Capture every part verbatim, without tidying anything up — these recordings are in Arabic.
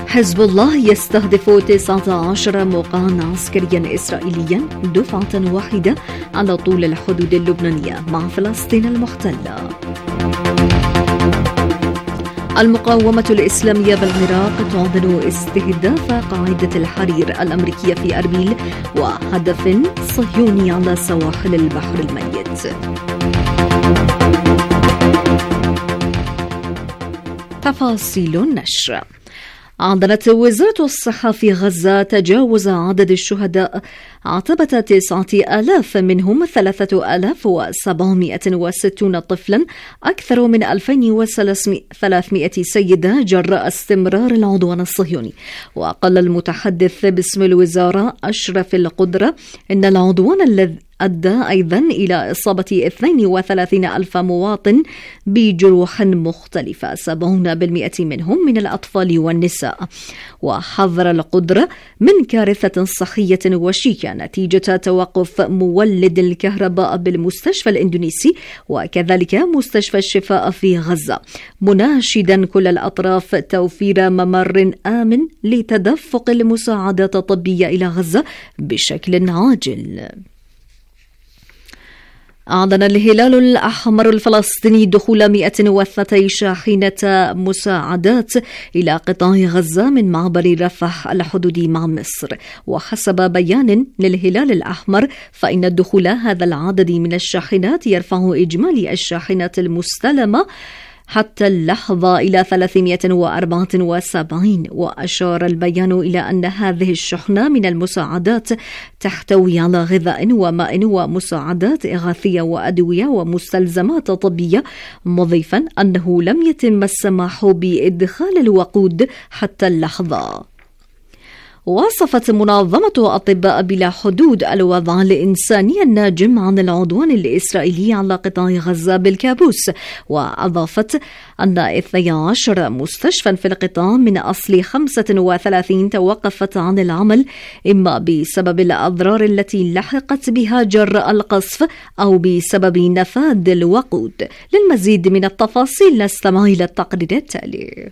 حزب الله يستهدف تسعة عشر موقعا عسكريا إسرائيليا دفعة واحدة على طول الحدود اللبنانية مع فلسطين المحتلة. المقاومة الإسلامية بالعراق تعلن استهداف قاعدة الحرير الأمريكية في أربيل وهدف صهيوني على سواحل البحر الميت. تفاصيل النشر. أعلنت وزارة الصحة في غزة تجاوز عدد الشهداء عتبة تسعة آلاف، منهم ثلاثة آلاف وسبعمائة وستون طفلا، أكثر من ألفين وثلاثمائة سيدة جراء استمرار العدوان الصهيوني. وقال المتحدث باسم الوزارة أشرف القدرة إن العدوان الذي أدى أيضا إلى إصابة اثنين وثلاثين ألف مواطن بجروح مختلفة، سبعين بالمئة منهم من الأطفال والنساء. وحذر القدرة من كارثة صحية وشيكة نتيجة توقف مولد الكهرباء بالمستشفى الإندونيسي وكذلك مستشفى الشفاء في غزة، مناشدا كل الأطراف توفير ممر آمن لتدفق المساعدات الطبية إلى غزة بشكل عاجل. أعلن الهلال الأحمر الفلسطيني دخول مئة واثنين شاحنة مساعدات إلى قطاع غزة من معبر رفح الحدودي مع مصر. وحسب بيان للهلال الأحمر فإن دخول هذا العدد من الشاحنات يرفع إجمالي الشاحنات المستلمة حتى اللحظة إلى ثلاثمائة وأربعة وسبعين. وأشار البيان إلى أن هذه الشحنة من المساعدات تحتوي على غذاء وماء ومساعدات إغاثية وأدوية ومستلزمات طبية، مضيفا أنه لم يتم السماح بإدخال الوقود حتى اللحظة. وصفت منظمة أطباء بلا حدود الوضع الإنساني الناجم عن العدوان الإسرائيلي على قطاع غزة بالكابوس، وأضافت أن اثني عشر مستشفى في القطاع من أصل خمسة وثلاثين توقفت عن العمل، إما بسبب الأضرار التي لحقت بها جراء القصف أو بسبب نفاذ الوقود. للمزيد من التفاصيل نستمع إلى التقرير التالي.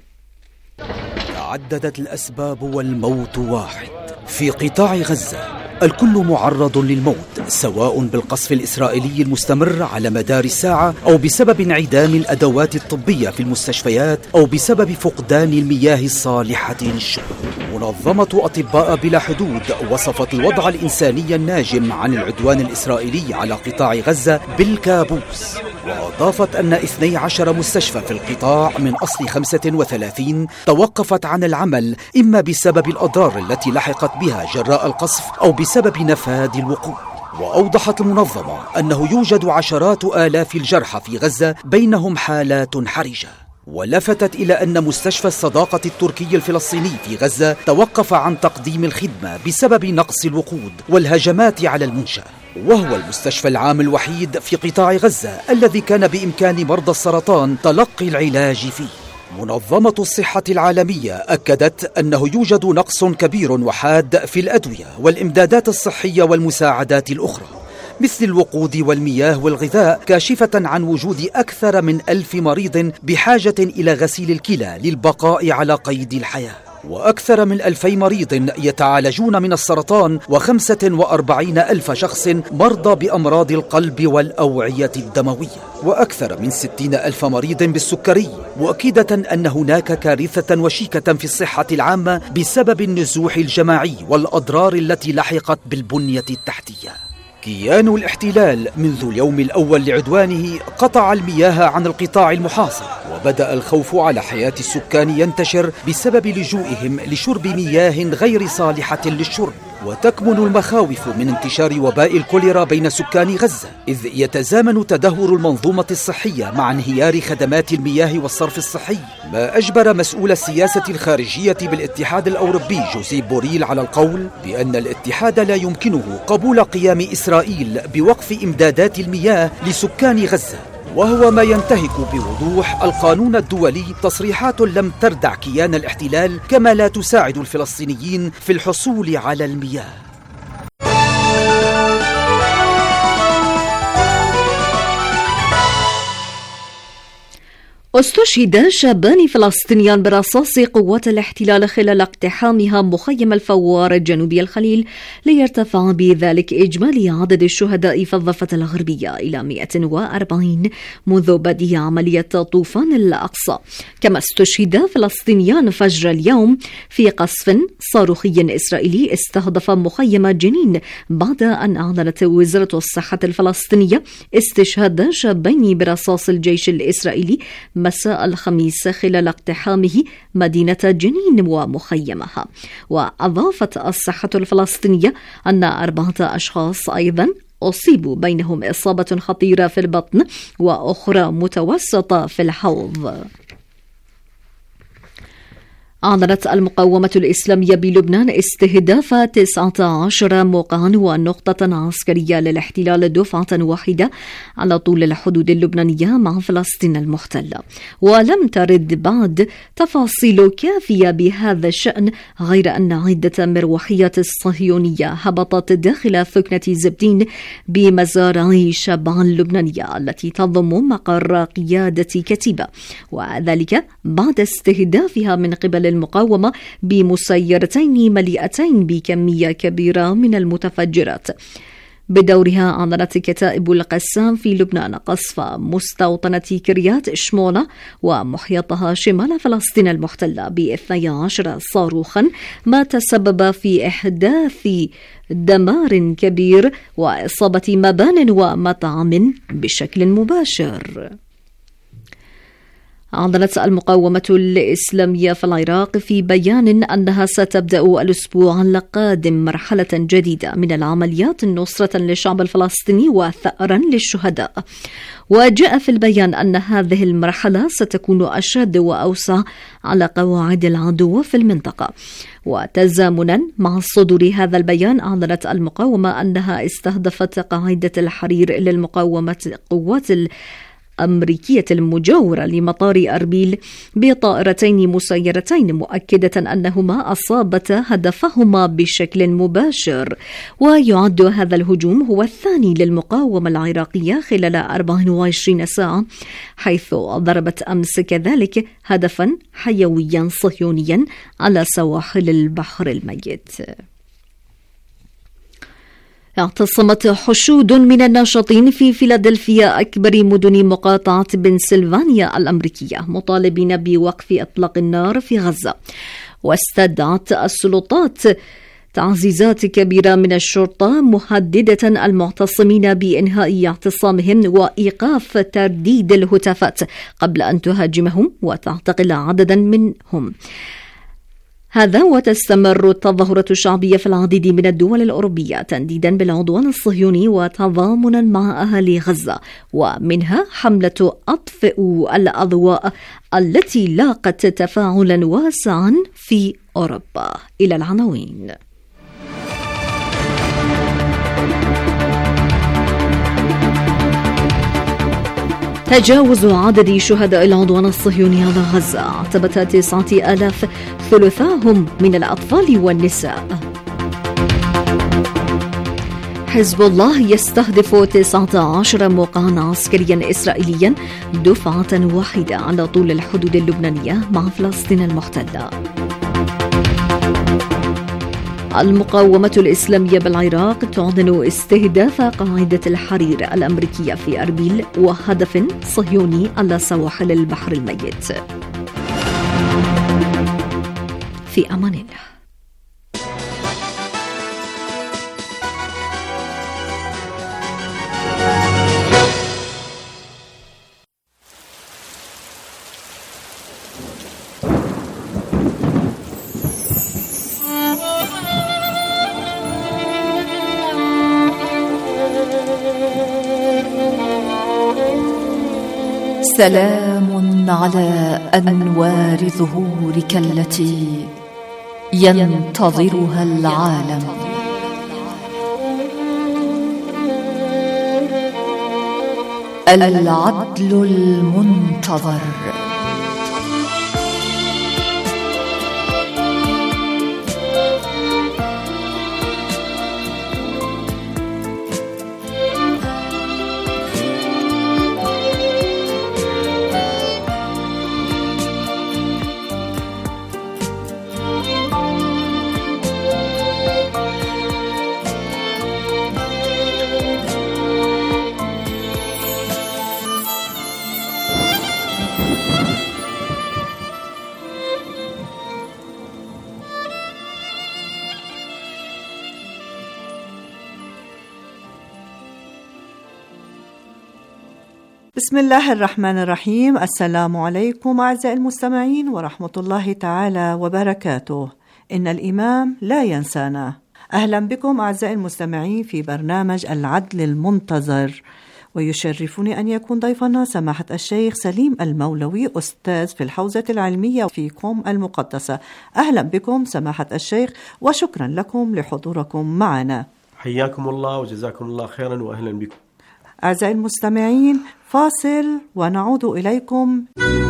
تعددت الأسباب والموت واحد في قطاع غزة. الكل معرض للموت، سواء بالقصف الإسرائيلي المستمر على مدار الساعة أو بسبب انعدام الأدوات الطبية في المستشفيات أو بسبب فقدان المياه الصالحة للشرب. منظمة أطباء بلا حدود وصفت الوضع الإنساني الناجم عن العدوان الإسرائيلي على قطاع غزة بالكابوس، وأضافت أن اثني عشر مستشفى في القطاع من أصل خمسة وثلاثين توقفت عن العمل، إما بسبب الأضرار التي لحقت بها جراء القصف أو بسبب نفاذ الوقود. وأوضحت المنظمة أنه يوجد عشرات آلاف الجرحى في غزة، بينهم حالات حرجة. ولفتت إلى أن مستشفى الصداقة التركي الفلسطيني في غزة توقف عن تقديم الخدمة بسبب نقص الوقود والهجمات على المنشأ، وهو المستشفى العام الوحيد في قطاع غزة الذي كان بإمكان مرضى السرطان تلقي العلاج فيه. منظمة الصحة العالمية أكدت أنه يوجد نقص كبير وحاد في الأدوية والإمدادات الصحية والمساعدات الأخرى مثل الوقود والمياه والغذاء، كاشفة عن وجود أكثر من ألف مريض بحاجة إلى غسيل الكلى للبقاء على قيد الحياة، وأكثر من ألفي مريض يتعالجون من السرطان، وخمسة وأربعين ألف شخص مرضى بأمراض القلب والأوعية الدموية، وأكثر من ستين ألف مريض بالسكري، مؤكدة أن هناك كارثة وشيكة في الصحة العامة بسبب النزوح الجماعي والأضرار التي لحقت بالبنية التحتية. كيان الاحتلال منذ اليوم الأول لعدوانه قطع المياه عن القطاع المحاصر، وبدأ الخوف على حياة السكان ينتشر بسبب لجوئهم لشرب مياه غير صالحة للشرب. وتكمن المخاوف من انتشار وباء الكوليرا بين سكان غزة، إذ يتزامن تدهور المنظومة الصحية مع انهيار خدمات المياه والصرف الصحي، ما أجبر مسؤول السياسة الخارجية بالاتحاد الأوروبي جوزيب بوريل على القول بأن الاتحاد لا يمكنه قبول قيام إسرائيل بوقف إمدادات المياه لسكان غزة، وهو ما ينتهك بوضوح القانون الدولي، تصريحات لم تردع كيان الاحتلال كما لا تساعد الفلسطينيين في الحصول على المياه. استشهد شابان فلسطينيان برصاص قوات الاحتلال خلال اقتحامها مخيم الفوار جنوبي الخليل، ليرتفع بذلك إجمالي عدد الشهداء في الضفة الغربية إلى مئة وأربعين منذ بدء عملية طوفان الأقصى. كما استشهد فلسطينيان فجر اليوم في قصف صاروخي إسرائيلي استهدف مخيم جنين، بعد أن أعلنت وزارة الصحة الفلسطينية استشهاد شابين برصاص الجيش الإسرائيلي مساء الخميس خلال اقتحامه مدينة جنين ومخيمها. وأضافت الصحة الفلسطينية أن أربعة أشخاص أيضا أصيبوا، بينهم إصابة خطيرة في البطن وأخرى متوسطة في الحوض. أعلنت المقاومة الإسلامية بلبنان استهداف تسعة عشر موقعا ونقطة عسكرية للاحتلال دفعة واحدة على طول الحدود اللبنانية مع فلسطين المحتلة، ولم ترد بعد تفاصيل كافية بهذا الشأن، غير أن عدة مروحيات الصهيونية هبطت داخل ثكنة زبدين بمزارع شبعا اللبنانية التي تضم مقر قيادة كتيبة، وذلك بعد استهدافها من قبل المقاومة بمسيرتين مليئتين بكمية كبيرة من المتفجرات. بدورها أعلنت كتائب القسام في لبنان قصف مستوطنة كريات شمولة ومحيطها شمال فلسطين المحتلة باثني عشر صاروخا، ما تسبب في إحداث دمار كبير وإصابة مبان ومطعم بشكل مباشر. أعلنت المقاومة الإسلامية في العراق في بيان أنها ستبدأ الأسبوع القادم مرحلة جديدة من العمليات نصرة للشعب الفلسطيني وثأرا للشهداء. وجاء في البيان أن هذه المرحلة ستكون أشد وأوسع على قواعد العدو في المنطقة. وتزامنا مع صدور هذا البيان، أعلنت المقاومة أنها استهدفت قاعدة الحرير للمقاومة قوات أمريكية المجاورة لمطار أربيل بطائرتين مسيرتين، مؤكدة أنهما أصابتا هدفهما بشكل مباشر. ويعد هذا الهجوم هو الثاني للمقاومة العراقية خلال أربع وعشرين ساعة، حيث ضربت أمس كذلك هدفا حيويا صهيونيا على سواحل البحر الميت. اعتصمت حشود من الناشطين في فيلادلفيا أكبر مدن مقاطعة بنسلفانيا الأمريكية، مطالبين بوقف إطلاق النار في غزة. واستدعت السلطات تعزيزات كبيرة من الشرطة، مهددة المعتصمين بإنهاء اعتصامهم وإيقاف ترديد الهتافات قبل أن تهاجمهم وتعتقل عددا منهم. هذا وتستمر التظاهرات الشعبية في العديد من الدول الأوروبية تنديدا بالعدوان الصهيوني وتضامنا مع أهالي غزة، ومنها حملة أطفئوا الأضواء التي لاقت تفاعلا واسعا في أوروبا. إلى العناوين. تجاوز عدد شهداء العدوان الصهيوني على غزة اعتبت تسعة آلاف، ثلثاهم من الأطفال والنساء. حزب الله يستهدف تسعة عشر موقعا عسكريا إسرائيليا دفعة واحدة على طول الحدود اللبنانية مع فلسطين المحتلة. المقاومة الإسلامية بالعراق تعلن استهداف قاعدة الحرير الأمريكية في أربيل وهدف صهيوني على سواحل البحر الميت. في أمان الله. سلام على أنوار ظهورك التي ينتظرها العالم. العدل المنتظر. بسم الله الرحمن الرحيم. السلام عليكم أعزائي المستمعين ورحمة الله تعالى وبركاته. إن الإمام لا ينسانا. أهلا بكم أعزائي المستمعين في برنامج العدل المنتظر، ويشرفني أن يكون ضيفنا سماحة الشيخ سليم المولوي، أستاذ في الحوزة العلمية في قم المقدسة. أهلا بكم سماحة الشيخ، وشكرا لكم لحضوركم معنا. حياكم الله وجزاكم الله خيرا وأهلا بكم. أعزائي المستمعين، فاصل ونعود إليكم.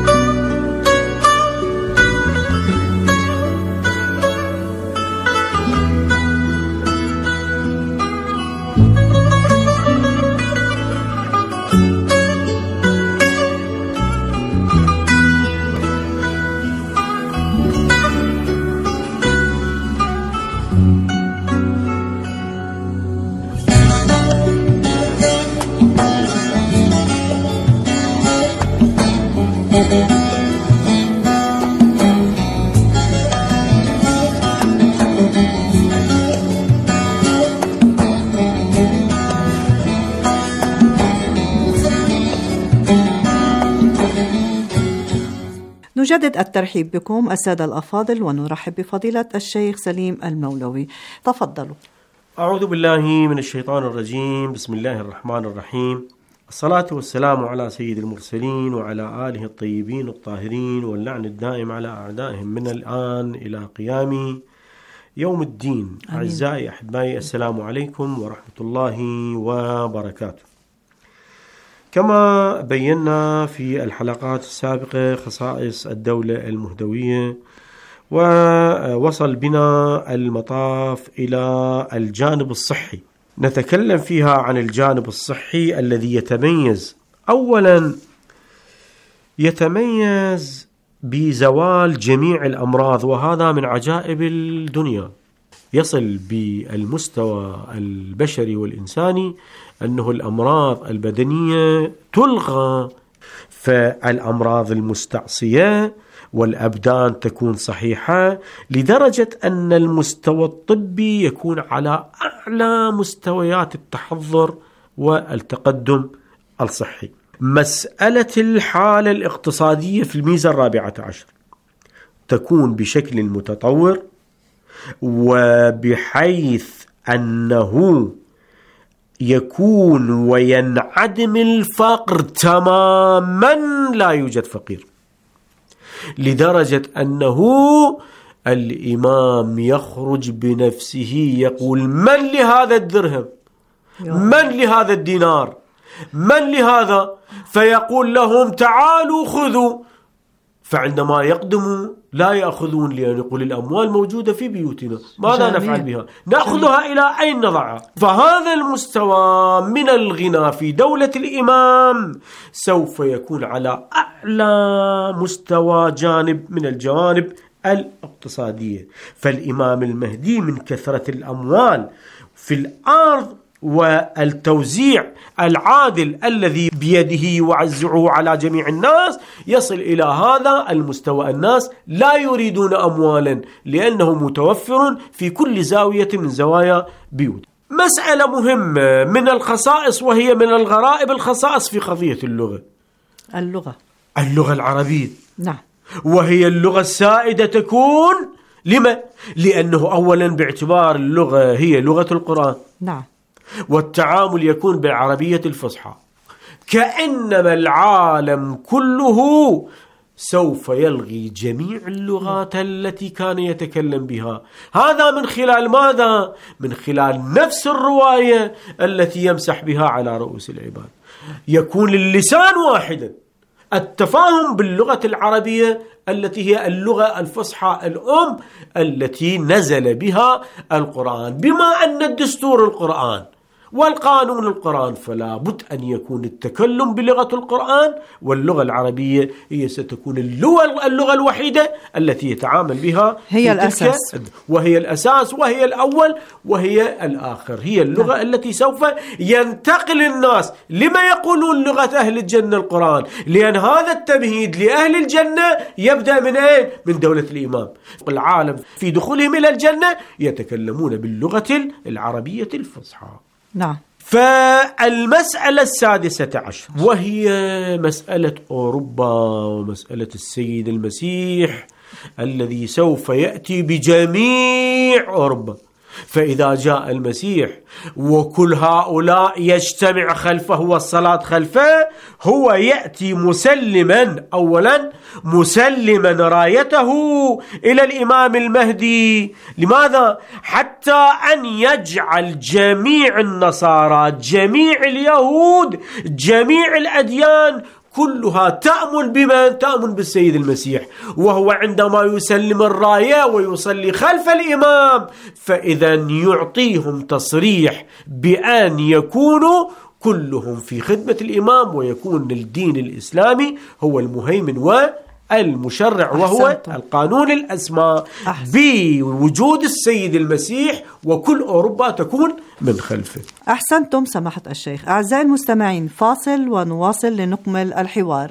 نجدد الترحيب بكم السادة الأفاضل، ونرحب بفضيلة الشيخ سليم المولوي. تفضلوا. أعوذ بالله من الشيطان الرجيم. بسم الله الرحمن الرحيم. الصلاة والسلام على سيد المرسلين وعلى آله الطيبين الطاهرين، واللعن الدائم على أعدائهم من الآن إلى قيام يوم الدين. أعزائي أحبائي، السلام عليكم ورحمة الله وبركاته. كما بينا في الحلقات السابقة خصائص الدولة المهدوية، ووصل بنا المطاف إلى الجانب الصحي. نتكلم فيها عن الجانب الصحي الذي يتميز أولا يتميز بزوال جميع الأمراض، وهذا من عجائب الدنيا. يصل بالمستوى البشري والإنساني أنه الأمراض البدنية تلغى، فالأمراض المستعصية والأبدان تكون صحيحة، لدرجة أن المستوى الطبي يكون على أعلى مستويات التحضر والتقدم الصحي. مسألة الحالة الاقتصادية في الميزة الرابعة عشر تكون بشكل متطور، وبحيث أنه يكون وينعدم الفقر تماما، لا يوجد فقير، لدرجة أنه الإمام يخرج بنفسه يقول: من لهذا الدرهم؟ من لهذا الدينار؟ من لهذا؟ فيقول لهم: تعالوا خذوا. فعندما يقدموا لا يأخذون، لأن يقول: الأموال موجودة في بيوتنا، ماذا نفعل بها؟ نأخذها إلى أين نضعها؟ فهذا المستوى من الغنى في دولة الإمام سوف يكون على أعلى مستوى جانب من الجوانب الاقتصادية. فالإمام المهدي من كثرة الأموال في الأرض والتوزيع العادل الذي بيده يوزعه على جميع الناس يصل إلى هذا المستوى. الناس لا يريدون أموالا لأنه متوفر في كل زاوية من زوايا بيوت. مسألة مهمة من الخصائص، وهي من الغرائب الخصائص في قضية اللغة اللغة اللغة العربية. نعم. وهي اللغة السائدة تكون لما؟ لأنه أولا باعتبار اللغة هي لغة القرآن. نعم. والتعامل يكون بالعربية الفصحى، كأنما العالم كله سوف يلغي جميع اللغات التي كان يتكلم بها. هذا من خلال ماذا؟ من خلال نفس الرواية التي يمسح بها على رؤوس العباد. يكون اللسان واحدا، التفاهم باللغة العربية التي هي اللغة الفصحى الأم التي نزل بها القرآن، بما أن الدستور القرآن والقانون القرآن، فلا بد أن يكون التكلم بلغة القرآن، واللغة العربية هي ستكون اللغة, اللغة الوحيدة التي يتعامل بها، هي الأساس، وهي الأساس وهي الأول وهي الآخر. هي اللغة نعم. التي سوف ينتقل الناس. لما يقولون لغة أهل الجنة القرآن؟ لأن هذا التمهيد لأهل الجنة يبدأ من أين؟ من دولة الإمام. العالم في دخولهم إلى الجنة يتكلمون باللغة العربية الفصحى. نعم. فالمسألة السادسة عشر وهي مسألة أوروبا ومسألة السيد المسيح الذي سوف يأتي بجميع أوروبا. فإذا جاء المسيح وكل هؤلاء يجتمع خلفه والصلاة خلفه، هو يأتي مسلما أولا مسلما رايته إلى الإمام المهدي. لماذا؟ حتى أن يجعل جميع النصارى، جميع اليهود، جميع الأديان كلها تأمن بمن؟ تأمن بالسيد المسيح. وهو عندما يسلم الراية ويصلي خلف الإمام فإذا يعطيهم تصريح بأن يكونوا كلهم في خدمة الإمام، ويكون الدين الإسلامي هو المهيمن والمشرع وهو أحسنتم. القانون الأسمى بوجود السيد المسيح، وكل أوروبا تكون من خلفه. أحسنتم سماحة الشيخ. أعزائي المستمعين، فاصل ونواصل لنكمل الحوار.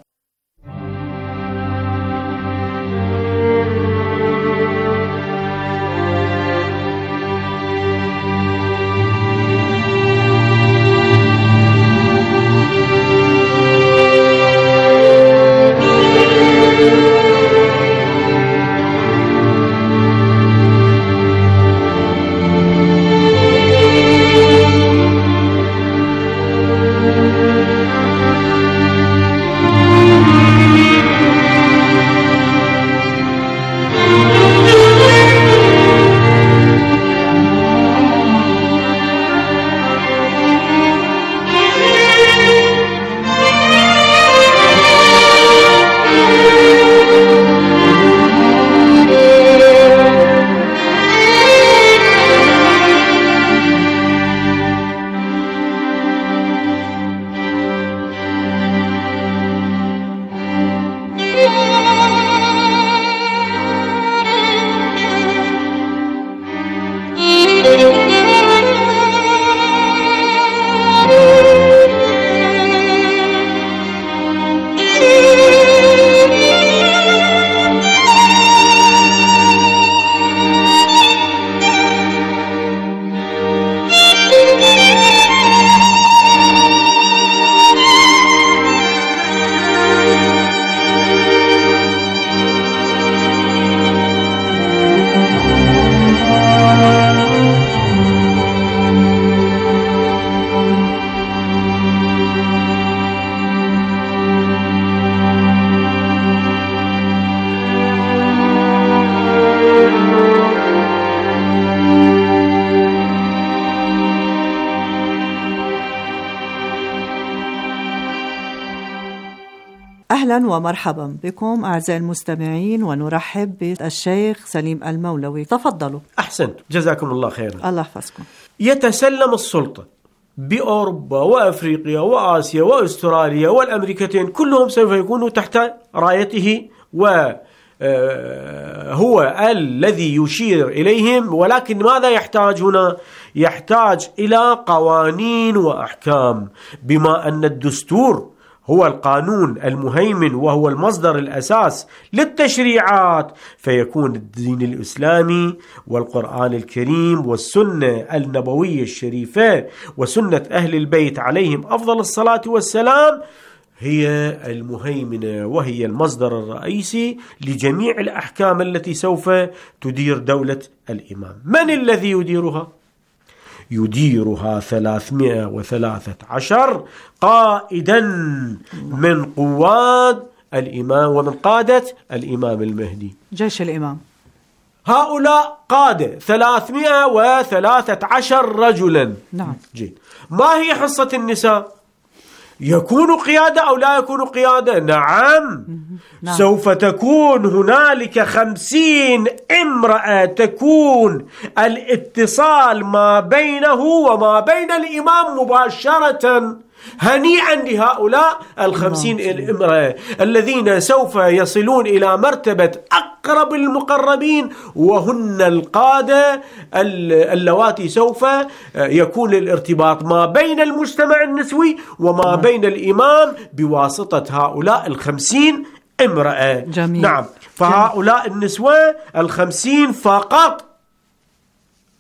أهلا ومرحبا بكم أعزائي المستمعين، ونرحب بالشيخ سليم المولوي. تفضلوا. أحسنت، جزاكم الله خيرا. الله يحفظكم. يتسلم السلطة بأوروبا وأفريقيا وآسيا وأستراليا والأمريكتين، كلهم سوف يكونوا تحت رايته، وهو الذي يشير إليهم. ولكن ماذا يحتاج هنا؟ يحتاج إلى قوانين وأحكام، بما أن الدستور هو القانون المهيمن وهو المصدر الأساس للتشريعات، فيكون الدين الإسلامي والقرآن الكريم والسنة النبوية الشريفة وسنة أهل البيت عليهم أفضل الصلاة والسلام هي المهيمنة، وهي المصدر الرئيسي لجميع الأحكام التي سوف تدير دولة الإمام. من الذي يديرها؟ يديرها ثلاثمائة وثلاثة عشر قائدا من قواد الإمام ومن قادة الإمام المهدي، جيش الإمام. هؤلاء قادة ثلاثمائة وثلاثة عشر رجلا. نعم. جيد. ما هي حصة النساء؟ يكون قيادة أو لا يكون قيادة؟ نعم. نعم. سوف تكون هنالك خمسين امرأة، تكون الاتصال ما بينه وما بين الإمام مباشرة. هنيئا لهؤلاء الخمسين الامرأة الذين سوف يصلون إلى مرتبة أقرب المقربين، وهن القادة اللواتي سوف يكون الارتباط ما بين المجتمع النسوي وما بين الإمام بواسطة هؤلاء الخمسين امرأة. جميل. نعم. فهؤلاء النسوة الخمسين فقط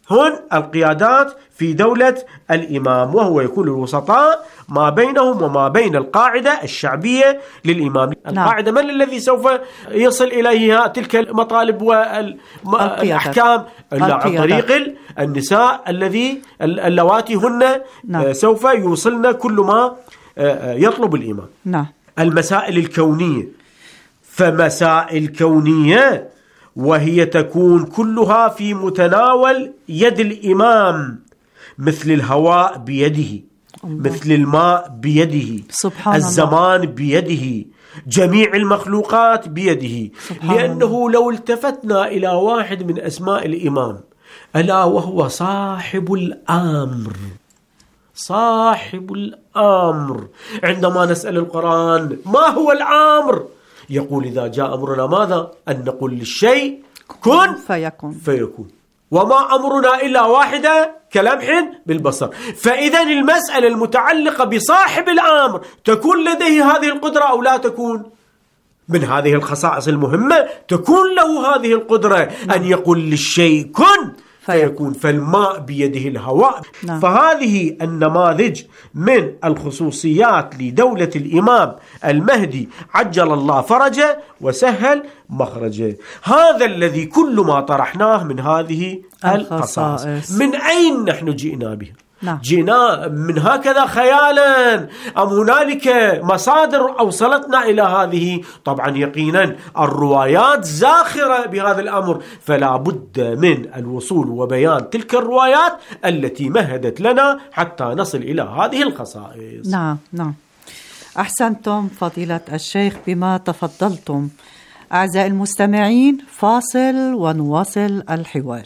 هن القيادات في دولة الإمام، وهو يكون الوسطاء ما بينهم وما بين القاعدة الشعبية للإمام. نعم. القاعدة من الذي سوف يصل إليها تلك المطالب والأحكام؟ إلا عن طريق النساء الذي اللواتي هن نعم. سوف يوصلن كل ما يطلب الإمام. نعم. المسائل الكونية، فمسائل كونية وهي تكون كلها في متناول يد الإمام، مثل الهواء بيده، مثل الماء بيده، سبحان الزمان الله. بيده، جميع المخلوقات بيده. لأنه الله. لو التفتنا إلى واحد من أسماء الإمام ألا وهو صاحب الأمر، صاحب الأمر، عندما نسأل القرآن ما هو الأمر؟ يقول إذا جاء أمرنا ماذا؟ أن نقول للشيء كن فيكون فيكون، وما أمرنا إلا واحدة كلمح بالبصر. فإذا المسألة المتعلقة بصاحب الأمر تكون لديه هذه القدرة أو لا تكون؟ من هذه الخصائص المهمة تكون له هذه القدرة أن يقول للشيء كن فيكون. فالماء بيده الهواء. نعم. فهذه النماذج من الخصوصيات لدولة الإمام المهدي عجل الله فرجه وسهل مخرجه. هذا الذي كل ما طرحناه من هذه الخصائص. من أين نحن جئنا بها؟ نعم. جينا من هكذا خيالا أم هنالك مصادر أوصلتنا إلى هذه؟ طبعا يقينا الروايات زاخرة بهذا الأمر، فلا بد من الوصول وبيان تلك الروايات التي مهدت لنا حتى نصل إلى هذه الخصائص. نعم نعم، أحسنتم فضيلة الشيخ بما تفضلتم. أعزائي المستمعين، فاصل ونواصل الحوار.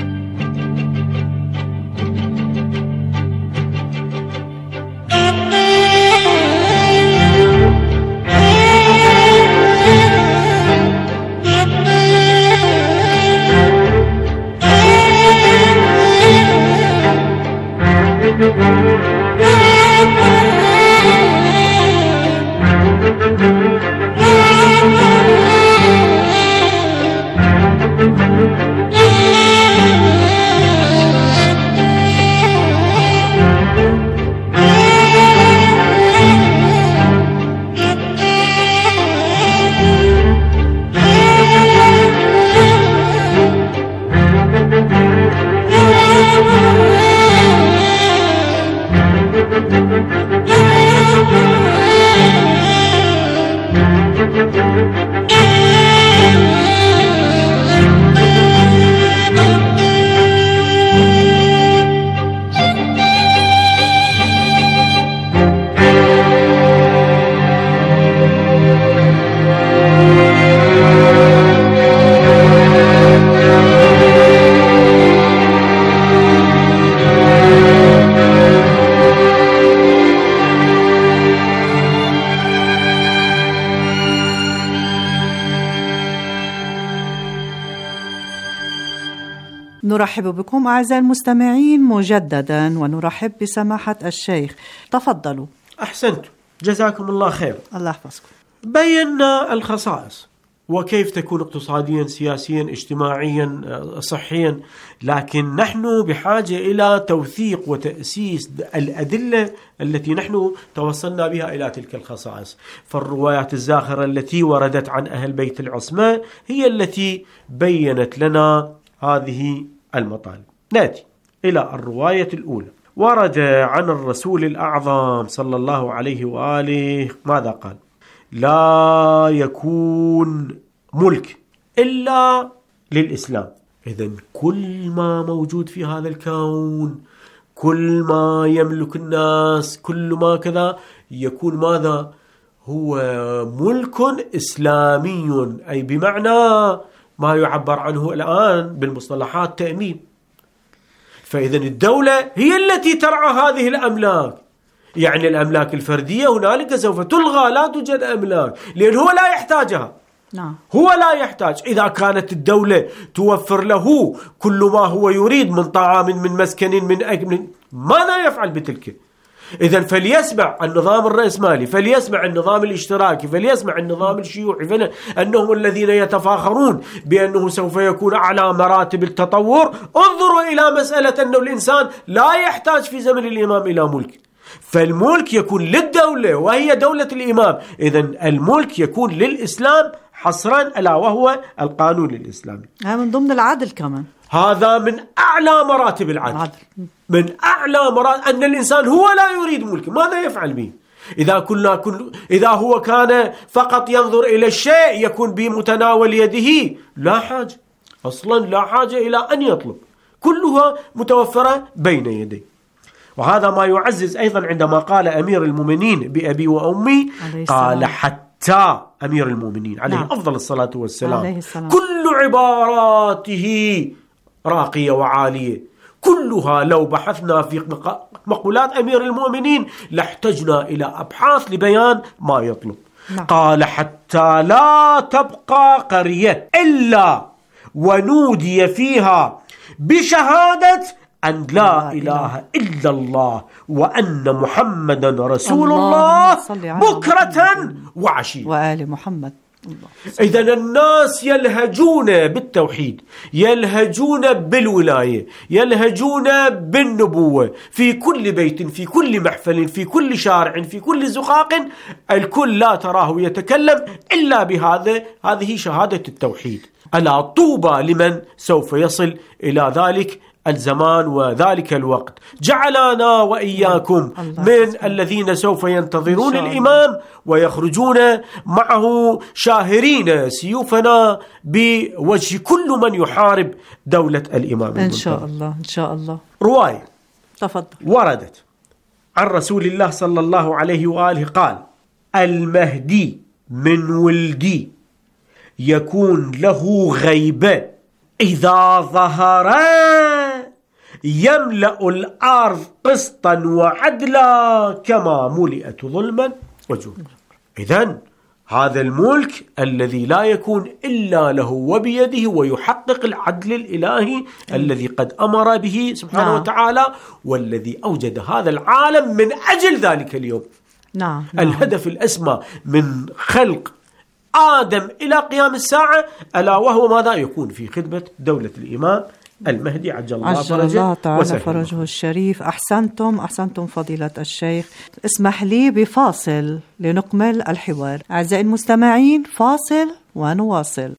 نرحب بكم أعزائي المستمعين مجددا، ونرحب بسماحة الشيخ. تفضلوا. أحسنت، جزاكم الله خير. الله يحفظكم. بينا الخصائص وكيف تكون اقتصاديا سياسيا اجتماعيا صحيا، لكن نحن بحاجة إلى توثيق وتأسيس الأدلة التي نحن توصلنا بها إلى تلك الخصائص. فالروايات الزاخرة التي وردت عن أهل بيت العصمة هي التي بيّنت لنا هذه المطالب. نأتي إلى الرواية الأولى. ورد عن الرسول الأعظم صلى الله عليه وآله ماذا قال؟ لا يكون ملك إلا للإسلام. إذن كل ما موجود في هذا الكون، كل ما يملك الناس، كل ما كذا يكون ماذا؟ هو ملك إسلامي، أي بمعنى ما يعبر عنه الآن بالمصطلحات تأمين. فإذا الدولة هي التي ترعى هذه الأملاك، يعني الأملاك الفردية هنالك سوف تلغى، لا توجد أملاك، لأن هو لا يحتاجها. نعم. هو لا يحتاج. إذا كانت الدولة توفر له كل ما هو يريد من طعام، من مسكن، من أكل، ماذا يفعل بتلك؟ إذن فليسمع النظام الرأسمالي، فليسمع النظام الاشتراكي، فليسمع النظام الشيوعي أنهم الذين يتفاخرون بأنه سوف يكون أعلى مراتب التطور. انظروا إلى مسألة أن الإنسان لا يحتاج في زمن الإمام إلى ملك، فالملك يكون للدولة وهي دولة الإمام. إذن الملك يكون للإسلام حصرا، ألا وهو القانون الإسلامي. هذا من ضمن العدل كمان، هذا من أعلى مراتب العدل، العدل. من أعلى مراتب أن الإنسان هو لا يريد ملك، ماذا يفعل به؟ إذا كنا كل إذا هو كان فقط ينظر إلى الشيء يكون بمتناول يده، لا حاجة أصلا، لا حاجة إلى أن يطلب، كلها متوفرة بين يديه. وهذا ما يعزز أيضا عندما قال أمير المؤمنين بأبي وأمي، قال حتى أمير المؤمنين عليه نعم. أفضل الصلاة والسلام، كل عباراته راقية وعالية، كلها لو بحثنا في مقولات أمير المؤمنين لاحتجنا إلى أبحاث لبيان ما يطلب. نعم. قال حتى لا تبقى قرية إلا ونودي فيها بشهادة أن لا إله إلا الله وأن محمدا رسول الله, الله بكرة وعشية. وآل محمد. إذن الناس يلهجون بالتوحيد، يلهجون بالولاية، يلهجون بالنبوة في كل بيت، في كل محفل، في كل شارع، في كل زقاق، الكل لا تراه يتكلم إلا بهذا، هذه شهادة التوحيد. ألا طوبى لمن سوف يصل إلى ذلك الزمان وذلك الوقت. جعلنا وإياكم من الذين سوف ينتظرون الإمام ويخرجون معه شاهرين سيوفنا بوجه كل من يحارب دولة الإمام إن شاء الله. إن شاء الله. رواية تفضل وردت عن رسول الله صلى الله عليه وآله قال: المهدي من ولدي يكون له غيبة، إذا ظهر يملأ الأرض قسطا وعدلا كما ملئت ظلما وجورا. إذن هذا الملك الذي لا يكون إلا له وبيده، ويحقق العدل الإلهي الذي قد أمر به سبحانه نعم. وتعالى، والذي أوجد هذا العالم من أجل ذلك اليوم. نعم. الهدف الأسمى من خلق آدم إلى قيام الساعة ألا وهو ماذا؟ يكون في خدمة دولة الإمام المهدي عجل الله, عجل الله تعالى فرجه الشريف. أحسنتم أحسنتم فضيلة الشيخ. اسمح لي بفاصل لنكمل الحوار. أعزائي المستمعين، فاصل ونواصل.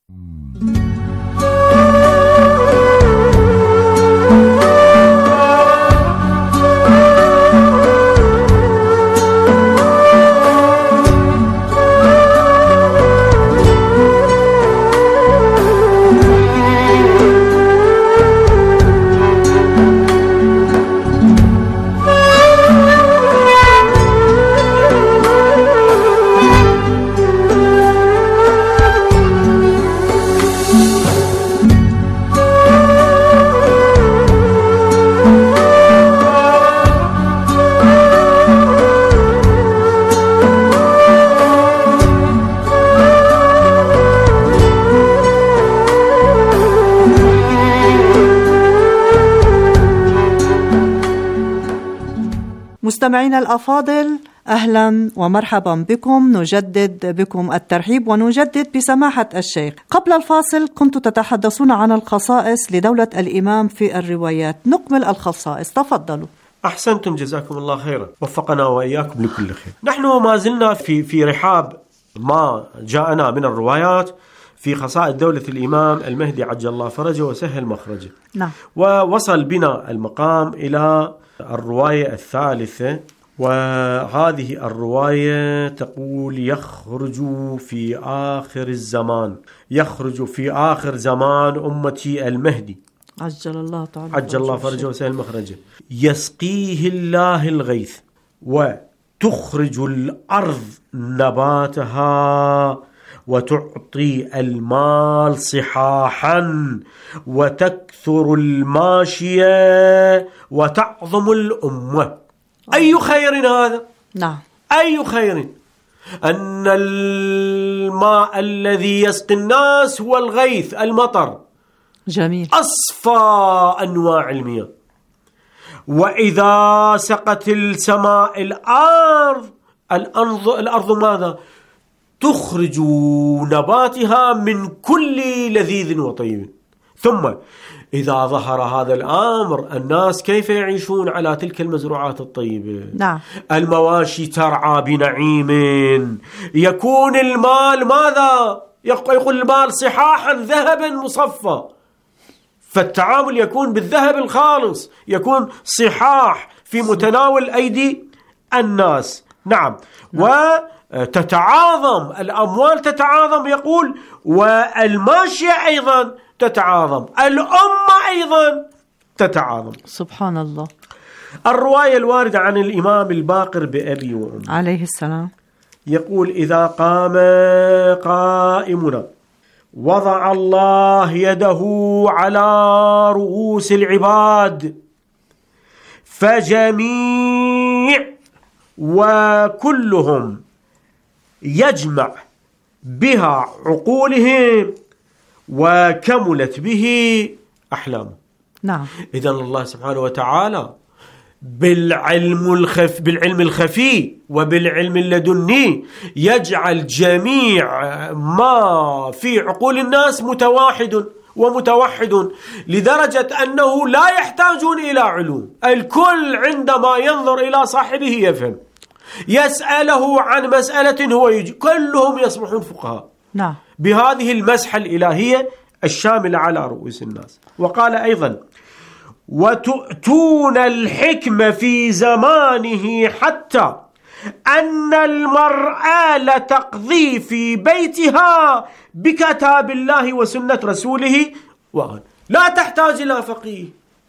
مستمعينا الأفاضل، أهلا ومرحبا بكم. نجدد بكم الترحيب ونجدد بسماحة الشيخ. قبل الفاصل كنتم تتحدثون عن الخصائص لدولة الإمام في الروايات، نكمل الخصائص، تفضلوا. أحسنتم جزاكم الله خيرا، وفقنا وإياكم لكل خير. نحن ما زلنا في في رحاب ما جاءنا من الروايات في خصائص دولة الإمام المهدي عجل الله فرجه وسهل مخرجه. نعم. ووصل بنا المقام إلى الرواية الثالثة، وهذه الرواية تقول: يخرج في آخر الزمان، يخرج في آخر زمان أمتي المهدي عجل الله تعالى عجل الله فرجه وسهل مخرجه، يسقيه الله الغيث وتخرج الأرض نباتها وتعطي المال صحاحا وتكثر الماشية وتعظم الأمة. أي خير هذا؟ نعم. أي خير أن الماء الذي يسقي الناس هو الغيث، المطر. جميل. أصفى أنواع المياه. وإذا سقت السماء الأرض الأرض, الأرض ماذا؟ تخرج نباتها من كل لذيذ وطيب. ثم إذا ظهر هذا الأمر الناس كيف يعيشون على تلك المزروعات الطيبة؟ نعم. المواشي ترعى بنعيم، يكون المال ماذا؟ يقول المال صحاحا ذهبا مصفى، فالتعامل يكون بالذهب الخالص، يكون صحاح في متناول أيدي الناس. نعم, نعم. وتتعاظم الأموال، تتعاظم يقول، والماشية أيضا تتعاظم، الأمة أيضا تتعاظم. سبحان الله. الرواية الواردة عن الإمام الباقر بأبي وأمي عليه السلام يقول: إذا قام قائمنا وضع الله يده على رؤوس العباد فجميع وكلهم يجمع بها عقولهم وكملت به أحلامه. نعم. إذن الله سبحانه وتعالى بالعلم الخف بالعلم الخفي وبالعلم اللدني يجعل جميع ما في عقول الناس متواحد ومتوحد، لدرجة أنه لا يحتاجون إلى علوم. الكل عندما ينظر إلى صاحبه يفهم، يسأله عن مسألة هو يجي، كلهم يصبحون فقهاء. نعم. بهذه المسحة الإلهية الشاملة على رؤوس الناس. وقال أيضا: وتؤتون الحكمة في زمانه حتى أن المرأة لتقضي في بيتها بكتاب الله وسنة رسوله وأن لا تحتاج إلى فقيه.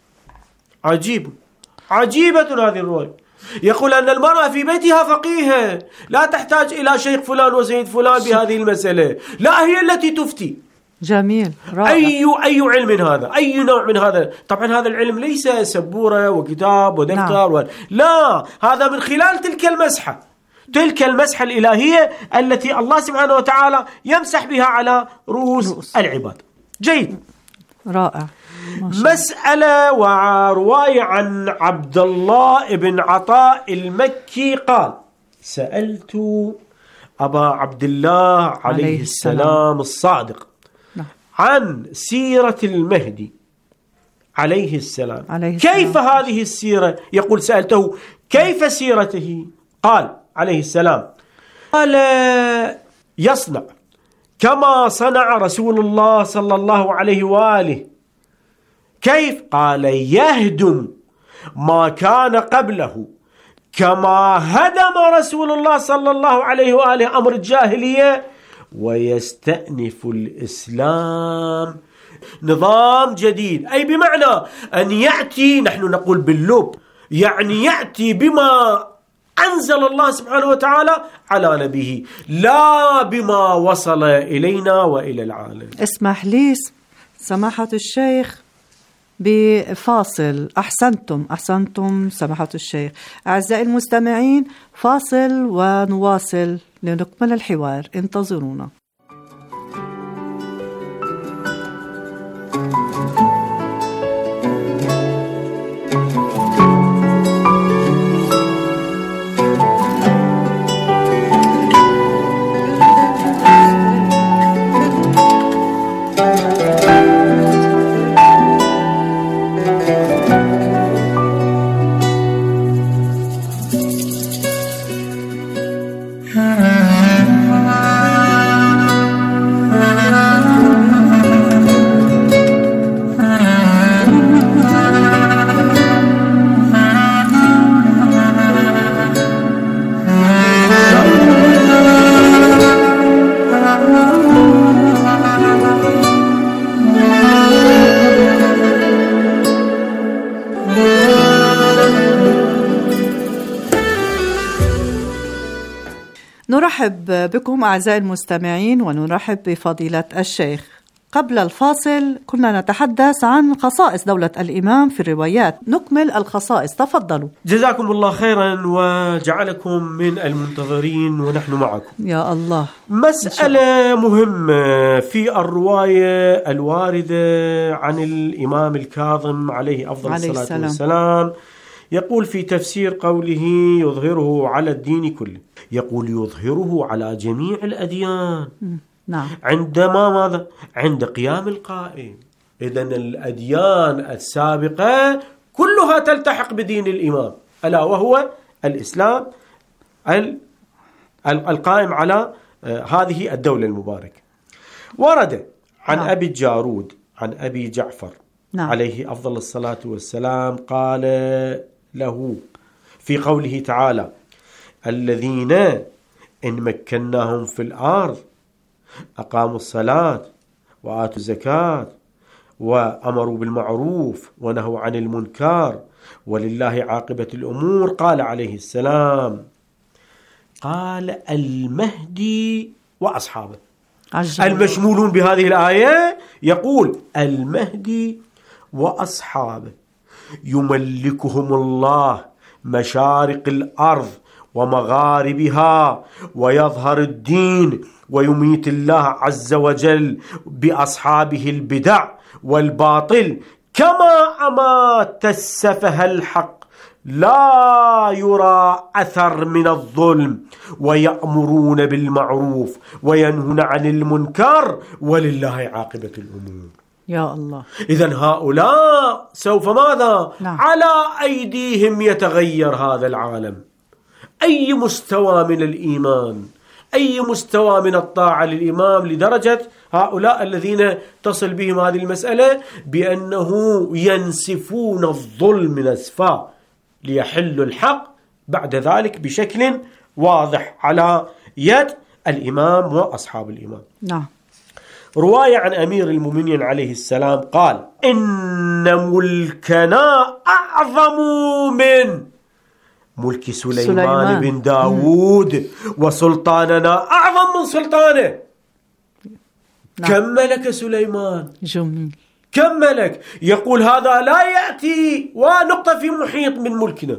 عجيب، عجيبة هذه الرواية. يقول أن المرأة في بيتها فقيهة، لا تحتاج إلى شيخ فلان وسيد فلان بهذه المسألة، لا هي التي تفتي. جميل، رائع. أي أي علم هذا؟ أي نوع من هذا؟ طبعا هذا العلم ليس سبورة وكتاب ودفتر. نعم. و... لا، هذا من خلال تلك المسحة، تلك المسحة الإلهية التي الله سبحانه وتعالى يمسح بها على رؤوس, رؤوس. العباد. جيد، رائع. مسألة ورواية عن عبد الله بن عطاء المكي قال: سألت أبا عبد الله عليه, عليه السلام, السلام الصادق عن سيرة المهدي عليه السلام. عليه كيف السلام. هذه السيرة؟ يقول: سألته كيف سيرته؟ قال عليه السلام: قال يصنع كما صنع رسول الله صلى الله عليه وآله. كيف؟ قال: يهدم ما كان قبله كما هدم رسول الله صلى الله عليه وآله أمر الجاهلية، ويستأنف الإسلام نظام جديد. أي بمعنى أن يأتي، نحن نقول باللب، يعني يأتي بما أنزل الله سبحانه وتعالى على نبيه، لا بما وصل إلينا وإلى العالم. اسمح لي سماحة الشيخ بفاصل. أحسنتم أحسنتم سماحة الشيخ. أعزائي المستمعين، فاصل ونواصل لنكمل الحوار، انتظرونا. نرحب بكم أعزائي المستمعين ونرحب بفضيلة الشيخ. قبل الفاصل كنا نتحدث عن خصائص دولة الإمام في الروايات، نكمل الخصائص، تفضلوا. جزاكم الله خيرا وجعلكم من المنتظرين ونحن معكم يا الله. مسألة مهمة في الرواية الواردة عن الإمام الكاظم عليه أفضل الصلاة والسلام يقول في تفسير قوله يظهره على الدين كله، يقول يظهره على جميع الأديان. نعم. عندما ماذا؟ عند قيام القائم. إذن الأديان السابقة كلها تلتحق بدين الإمام، ألا وهو الإسلام القائم على هذه الدولة المباركة. ورد عن نعم. أبي الجارود عن أبي جعفر نعم. عليه أفضل الصلاة والسلام قال له في قوله تعالى: الذين إن مكناهم في الأرض أقاموا الصلاة وآتوا الزكاة وأمروا بالمعروف ونهوا عن المنكر ولله عاقبة الأمور. قال عليه السلام، قال المهدي وأصحابه عجب. المشمولون بهذه الآية يقول المهدي وأصحابه يملكهم الله مشارق الأرض ومغاربها، ويظهر الدين ويميت الله عز وجل بأصحابه البدع والباطل، كما أمات السفه الحق لا يرى أثر من الظلم، ويأمرون بالمعروف وينهون عن المنكر ولله عاقبة الأمور. يا الله. إذن هؤلاء سوف ماذا؟ نعم. على أيديهم يتغير هذا العالم. أي مستوى من الإيمان، أي مستوى من الطاعة للإمام، لدرجة هؤلاء الذين تصل بهم هذه المسألة بأنه ينسفون الظلم نسفا ليحلوا الحق بعد ذلك بشكل واضح على يد الإمام وأصحاب الإمام. نعم. رواية عن أمير المؤمنين عليه السلام قال: إن ملكنا أعظم من ملك سليمان, سليمان. بن داود، وسلطاننا أعظم من سلطانه. نعم. كم ملك سليمان؟ جميل. كم ملك؟ يقول هذا لا يأتي ونقطة في محيط من ملكنا.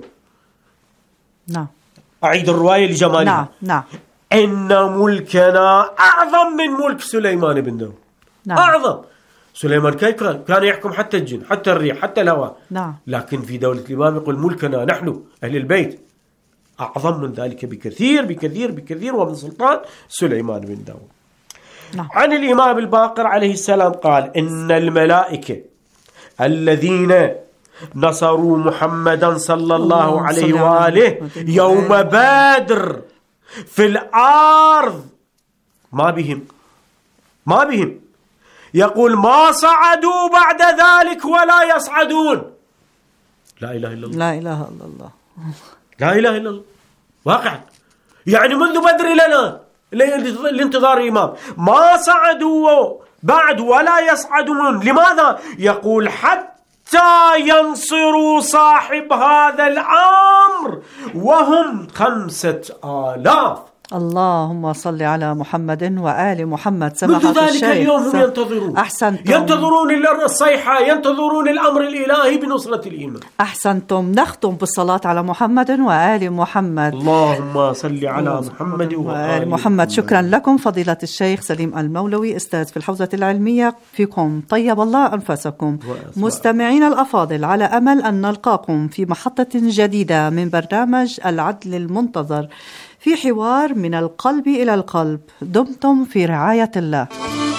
نعم. أعيد الرواية لجمالها. نعم. نعم. إن ملكنا أعظم من ملك سليمان بن داود. نعم. أعظم. سليمان كيف كان؟ كان يحكم حتى الجن، حتى الريح، حتى الهواء. نعم. لكن في دولة الإمام يقول ملكنا نحن أهل البيت أعظم من ذلك بكثير بكثير بكثير، ومن سلطان سليمان بن داود. نعم. عن الإمام الباقر عليه السلام قال: إن الملائكة الذين نصروا محمدا صلى الله عليه وآله يوم بدر في الأرض ما بهم ما بهم يقول ما صعدوا بعد ذلك ولا يصعدون. لا إله إلا الله. لا إله إلا الله. لا إله إلا الله. واقعا يعني منذ بدر لنا الانتظار الإمام ما صعدوا بعد ولا يصعدون. لماذا؟ يقول حتى ينصروا صاحب هذا الأمر وهم خمسة آلاف. اللهم صل على محمد وآل محمد. سماحة منذ ذلك الشيخ اليوم هم ينتظرون. أحسنتم. ينتظرون الصيحة، ينتظرون الأمر الإلهي بنصرة الإيمان. أحسنتم. نختم بالصلاة على محمد وآل محمد. اللهم صل على محمد وآل محمد. شكرا لكم فضيلة الشيخ سليم المولوي، أستاذ في الحوزة العلمية. فيكم طيب الله أنفسكم. مستمعين الأفاضل، على أمل أن نلقاكم في محطة جديدة من برنامج العدل المنتظر، في حوار من القلب إلى القلب. دمتم في رعاية الله.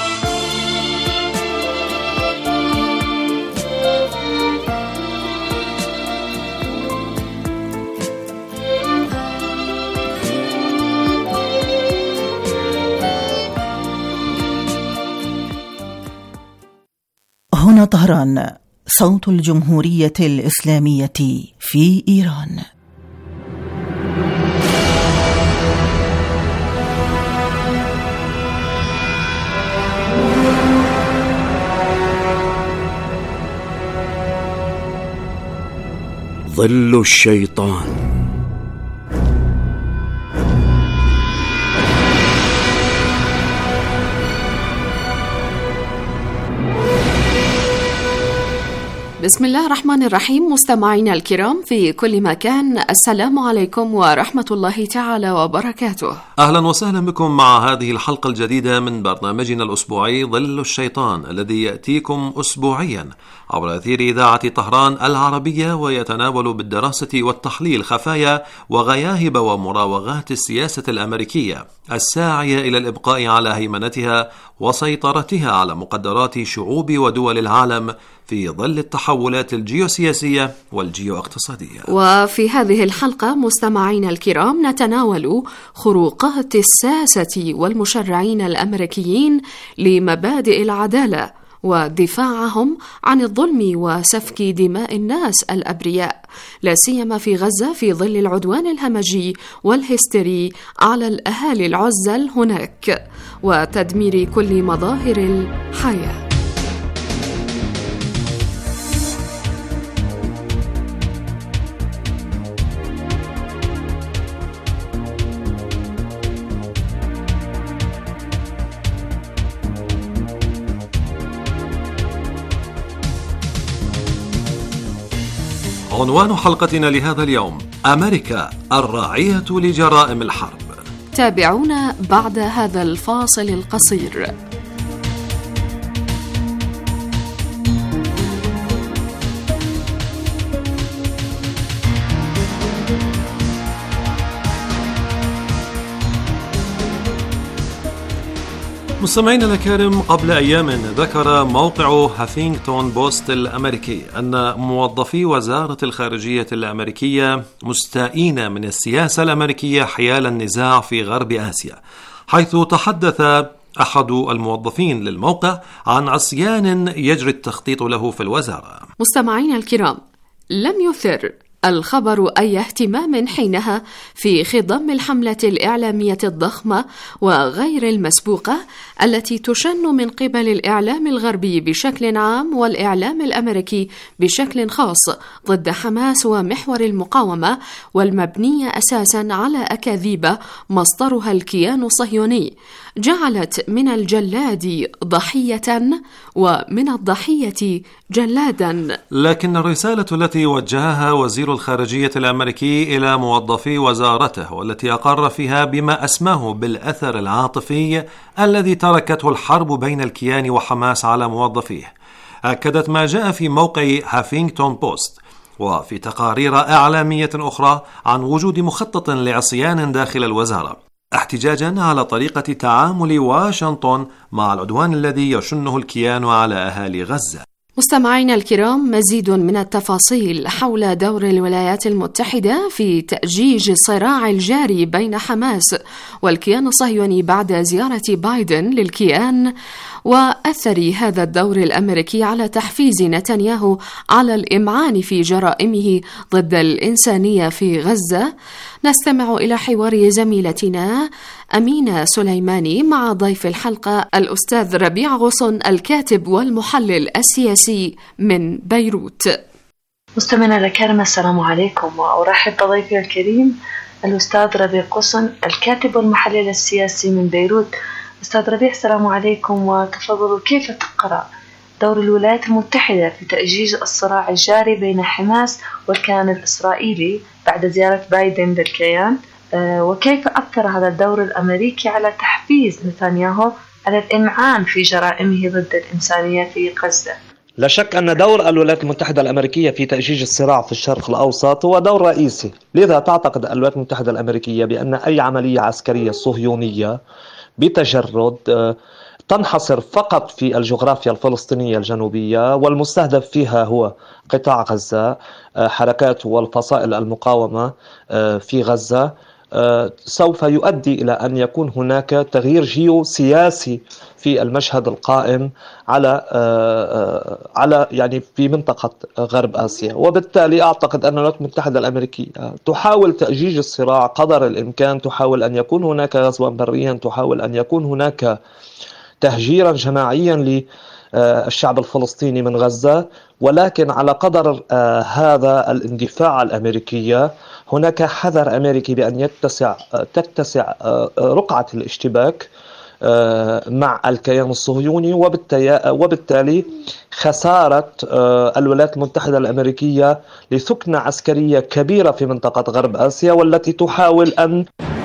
هنا طهران، صوت الجمهورية الإسلامية في إيران. ظل الشيطان. بسم الله الرحمن الرحيم. مستمعينا الكرام في كل مكان، السلام عليكم ورحمة الله تعالى وبركاته. أهلا وسهلا بكم مع هذه الحلقة الجديدة من برنامجنا الأسبوعي ظل الشيطان، الذي يأتيكم أسبوعيا عبر أثير إذاعة طهران العربية، ويتناول بالدراسة والتحليل خفايا وغياهب ومراوغات السياسة الأمريكية الساعية إلى الإبقاء على هيمنتها وسيطرتها على مقدرات شعوب ودول العالم في ظل التحولات الجيوسياسية والجيواقتصادية. وفي هذه الحلقة مستمعين الكرام نتناول خروقات الساسة والمشرعين الأمريكيين لمبادئ العدالة ودفاعهم عن الظلم وسفك دماء الناس الأبرياء، لا سيما في غزة في ظل العدوان الهمجي والهستيري على الأهالي العزل هناك وتدمير كل مظاهر الحياة. عنوان حلقتنا لهذا اليوم: أمريكا الراعية لجرائم الحرب. تابعونا بعد هذا الفاصل القصير. مستمعينا الكرام، قبل أيام ذكر موقع هافينغتون بوست الأمريكي أن موظفي وزارة الخارجية الأمريكية مستائين من السياسة الأمريكية حيال النزاع في غرب آسيا، حيث تحدث أحد الموظفين للموقع عن عصيان يجري التخطيط له في الوزارة. مستمعينا الكرام، لم يثر الخبر أي اهتمام حينها في خضم الحملة الإعلامية الضخمة وغير المسبوقة التي تشن من قبل الإعلام الغربي بشكل عام والإعلام الأمريكي بشكل خاص ضد حماس ومحور المقاومة، والمبنية أساسا على أكاذيب مصدرها الكيان الصهيوني، جعلت من الجلاد ضحية ومن الضحية جلادا. لكن الرسالة التي وجهها وزير الخارجية الأمريكي إلى موظفي وزارته، والتي أقر فيها بما أسماه بالأثر العاطفي الذي تركته الحرب بين الكيان وحماس على موظفيه، أكدت ما جاء في موقع هافينغتون بوست وفي تقارير إعلامية أخرى عن وجود مخطط لعصيان داخل الوزارة، احتجاجا على طريقة تعامل واشنطن مع العدوان الذي يشنه الكيان على أهالي غزة. مستمعينا الكرام، مزيد من التفاصيل حول دور الولايات المتحدة في تأجيج الصراع الجاري بين حماس والكيان الصهيوني بعد زيارة بايدن للكيان، وأثر هذا الدور الأمريكي على تحفيز نتنياهو على الإمعان في جرائمه ضد الإنسانية في غزة. نستمع إلى حوار زميلتنا أمينة سليماني مع ضيف الحلقة الأستاذ ربيع غصن، الكاتب والمحلل السياسي من بيروت. مستمعينا الكرام، السلام عليكم، وأرحب بضيفي الكريم الأستاذ ربيع غصن، الكاتب والمحلل السياسي من بيروت. أستاذ ربيع، السلام عليكم، وتفضلوا. كيف تقرأ دور الولايات المتحدة في تأجيج الصراع الجاري بين حماس والكيان الإسرائيلي بعد زيارة بايدن للكيان، وكيف أثر هذا الدور الأمريكي على تحفيز نتنياهو على الإمعان في جرائمه ضد الإنسانية في غزة؟ لا شك أن دور الولايات المتحدة الأمريكية في تأجيج الصراع في الشرق الأوسط هو دور رئيسي، لذا تعتقد الولايات المتحدة الأمريكية بأن أي عملية عسكرية صهيونية بتجرد تنحصر فقط في الجغرافيا الفلسطينية الجنوبية، والمستهدف فيها هو قطاع غزة، حركات والفصائل المقاومة في غزة، سوف يؤدي إلى أن يكون هناك تغيير جيوسياسي في المشهد القائم على على يعني في منطقة غرب آسيا. وبالتالي أعتقد أن الولايات المتحدة الأمريكية تحاول تأجيج الصراع قدر الإمكان، تحاول أن يكون هناك غزوا بريا، تحاول أن يكون هناك تهجيرا جماعيا للشعب الفلسطيني من غزة، ولكن على قدر هذا الاندفاع الأمريكي هناك حذر أمريكي بأن يتسع تتسع رقعة الاشتباك مع الكيان الصهيوني، وبالتالي خسارة الولايات المتحدة الأمريكية لثكنة عسكرية كبيرة في منطقة غرب آسيا، والتي تحاول أن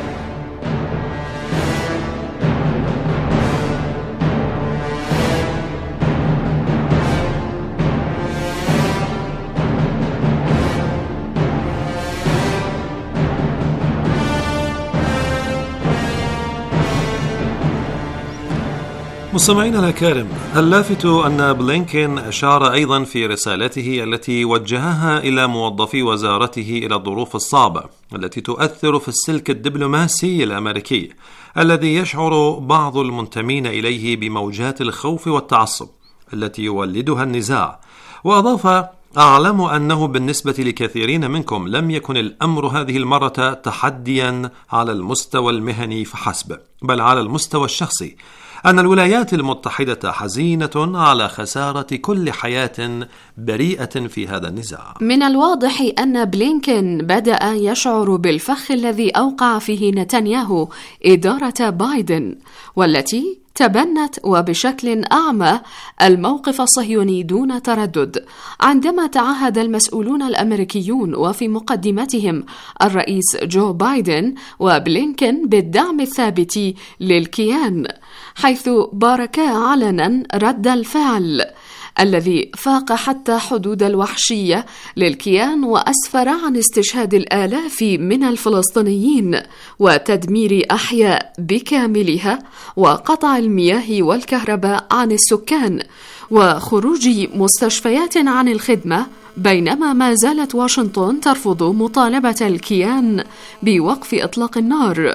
مستمعينا الأكارم، اللافت أن بلينكين أشار أيضا في رسالته التي وجهها إلى موظفي وزارته إلى الظروف الصعبة التي تؤثر في السلك الدبلوماسي الأمريكي الذي يشعر بعض المنتمين إليه بموجات الخوف والتعصب التي يولدها النزاع. وأضاف: أعلم أنه بالنسبة لكثيرين منكم لم يكن الأمر هذه المرة تحديا على المستوى المهني فحسب، بل على المستوى الشخصي، أن الولايات المتحدة حزينة على خسارة كل حياة بريئة في هذا النزاع. من الواضح أن بلينكين بدأ يشعر بالفخ الذي أوقع فيه نتنياهو إدارة بايدن، والتي تبنت وبشكل أعمى الموقف الصهيوني دون تردد، عندما تعهد المسؤولون الأمريكيون وفي مقدمتهم الرئيس جو بايدن وبلينكين بالدعم الثابت للكيان، حيث باركا علنا رد الفعل الذي فاق حتى حدود الوحشية للكيان وأسفر عن استشهاد الآلاف من الفلسطينيين وتدمير أحياء بكاملها وقطع المياه والكهرباء عن السكان وخروج مستشفيات عن الخدمة، بينما ما زالت واشنطن ترفض مطالبة الكيان بوقف إطلاق النار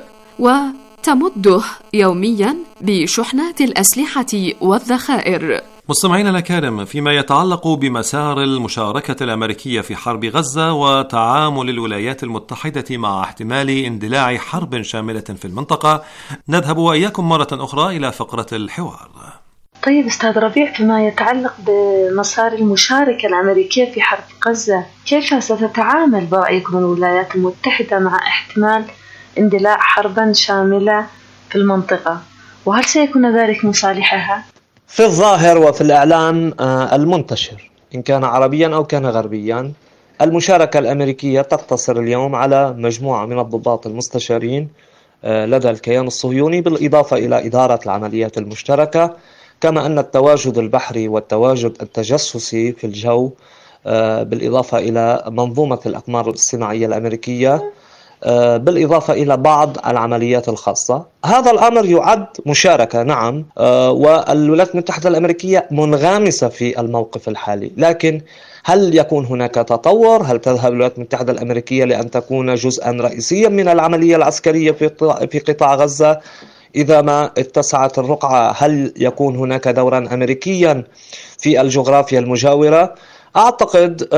وتمده يوميا بشحنات الأسلحة والذخائر. مستمعينا الأكارم، فيما يتعلق بمسار المشاركة الأمريكية في حرب غزة وتعامل الولايات المتحدة مع احتمال اندلاع حرب شاملة في المنطقة، نذهب وإياكم مرة أخرى إلى فقرة الحوار. طيب أستاذ ربيع، فيما يتعلق بمسار المشاركة الأمريكية في حرب غزة، كيف ستتعامل برأيكم الولايات المتحدة مع احتمال اندلاع حربا شاملة في المنطقة، وهل سيكون ذلك مصالحها؟ في الظاهر وفي الإعلان المنتشر إن كان عربيا أو كان غربيا، المشاركة الأمريكية تقتصر اليوم على مجموعة من الضباط المستشارين لدى الكيان الصهيوني، بالإضافة إلى إدارة العمليات المشتركة، كما أن التواجد البحري والتواجد التجسسي في الجو، بالإضافة إلى منظومة الأقمار الصناعية الأمريكية، بالإضافة إلى بعض العمليات الخاصة. هذا الأمر يعد مشاركة، نعم، والولايات المتحدة الأمريكية منغمسة في الموقف الحالي، لكن هل يكون هناك تطور؟ هل تذهب الولايات المتحدة الأمريكية لأن تكون جزءا رئيسيا من العملية العسكرية في قطاع غزة؟ إذا ما اتسعت الرقعة هل يكون هناك دورا أمريكيا في الجغرافيا المجاورة؟ أعتقد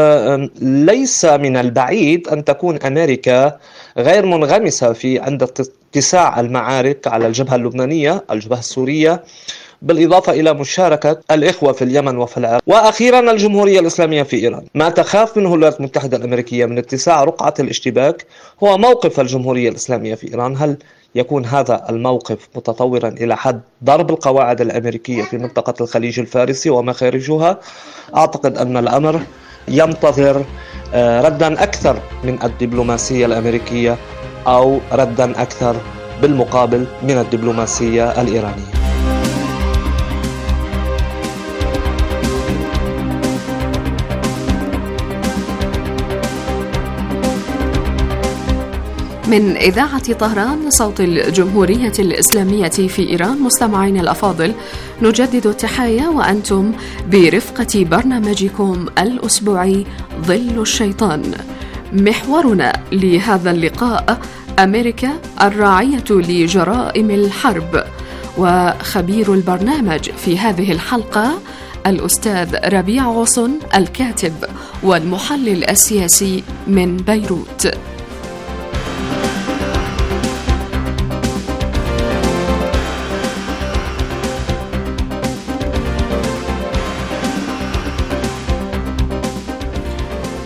ليس من البعيد أن تكون أمريكا غير منغمسة في عند اتساع المعارك على الجبهة اللبنانية، الجبهة السورية، بالإضافة إلى مشاركة الإخوة في اليمن وفي العراق، وأخيرا الجمهورية الإسلامية في إيران. ما تخاف منه الولايات المتحدة الأمريكية من اتساع رقعة الاشتباك هو موقف الجمهورية الإسلامية في إيران. هل يكون هذا الموقف متطورا إلى حد ضرب القواعد الأمريكية في منطقة الخليج الفارسي ومخارجها؟ أعتقد أن الأمر ينتظر ردا أكثر من الدبلوماسية الأمريكية أو ردا أكثر بالمقابل من الدبلوماسية الإيرانية. من إذاعة طهران صوت الجمهورية الإسلامية في إيران، مستمعين الأفاضل، نجدد التحية وأنتم برفقة برنامجكم الأسبوعي ظل الشيطان. محورنا لهذا اللقاء: أمريكا الراعية لجرائم الحرب، وخبير البرنامج في هذه الحلقة الأستاذ ربيع غصن، الكاتب والمحلل السياسي من بيروت.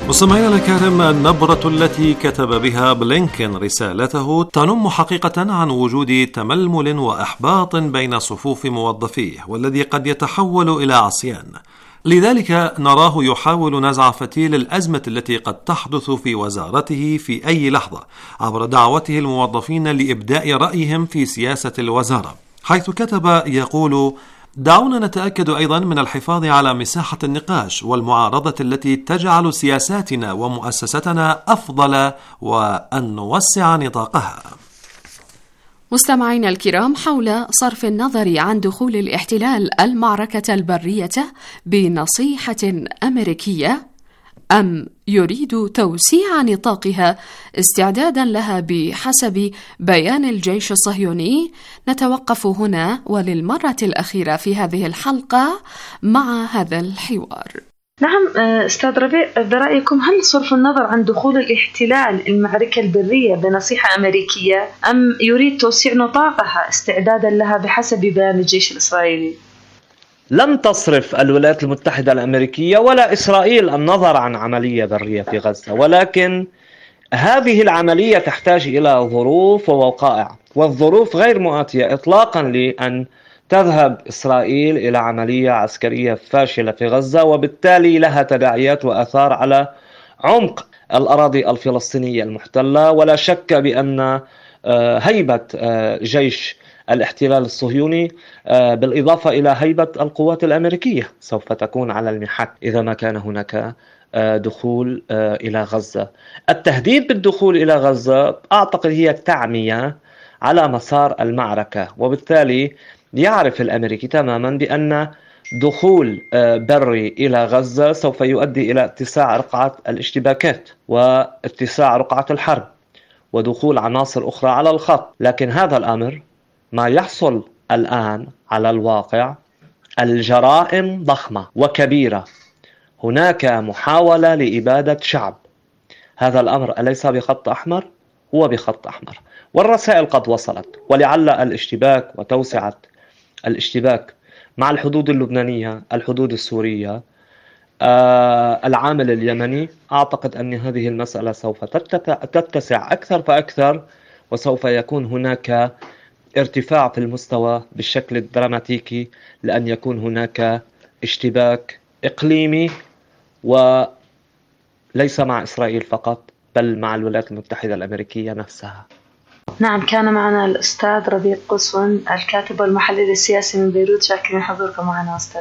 مستمعينا الكرام، النبرة التي كتب بها بلينكن رسالته تنم حقيقة عن وجود تململ وإحباط بين صفوف موظفيه، والذي قد يتحول إلى عصيان. لذلك نراه يحاول نزع فتيل الأزمة التي قد تحدث في وزارته في أي لحظة عبر دعوته الموظفين لإبداء رأيهم في سياسة الوزارة، حيث كتب يقول: دعونا نتأكد أيضا من الحفاظ على مساحة النقاش والمعارضة التي تجعل سياساتنا ومؤسستنا أفضل، وأن نوسع نطاقها. مستمعينا الكرام، حول صرف النظر عن دخول الاحتلال المعركة البرية بنصيحة أمريكية، أم يريد توسيع نطاقها استعدادا لها بحسب بيان الجيش الصهيوني، نتوقف هنا وللمرة الأخيرة في هذه الحلقة مع هذا الحوار. نعم أستاذ ربيع، برأيكم هل صرف النظر عن دخول الاحتلال المعركة البرية بنصيحة أمريكية، أم يريد توسيع نطاقها استعدادا لها بحسب بيان الجيش الإسرائيلي؟ لم تصرف الولايات المتحدة الأمريكية ولا إسرائيل النظر عن عملية برية في غزة، ولكن هذه العملية تحتاج إلى ظروف ووقائع، والظروف غير مؤاتية إطلاقا لأن تذهب إسرائيل إلى عملية عسكرية فاشلة في غزة، وبالتالي لها تداعيات وآثار على عمق الأراضي الفلسطينية المحتلة. ولا شك بأن هيبة جيش الاحتلال الصهيوني بالإضافة إلى هيبة القوات الأمريكية سوف تكون على المحك إذا ما كان هناك دخول إلى غزة. التهديد بالدخول إلى غزة أعتقد هي تعمية على مسار المعركة، وبالتالي يعرف الأمريكي تماما بأن دخول بري إلى غزة سوف يؤدي إلى اتساع رقعة الاشتباكات واتساع رقعة الحرب ودخول عناصر أخرى على الخط. لكن هذا الأمر ما يحصل الآن على الواقع الجرائم ضخمة وكبيرة، هناك محاولة لإبادة شعب. هذا الأمر أليس بخط أحمر؟ هو بخط أحمر، والرسائل قد وصلت، ولعل الاشتباك وتوسعة الاشتباك مع الحدود اللبنانية، الحدود السورية، آه، العامل اليمني، أعتقد أن هذه المسألة سوف تتسع أكثر فأكثر، وسوف يكون هناك ارتفاع في المستوى بالشكل الدراماتيكي، لأن يكون هناك اشتباك إقليمي، وليس مع إسرائيل فقط بل مع الولايات المتحدة الأمريكية نفسها. نعم، كان معنا الأستاذ ربيع قسون الكاتب والمحلل السياسي من بيروت. شاكرين حضوركم معنا أستاذ.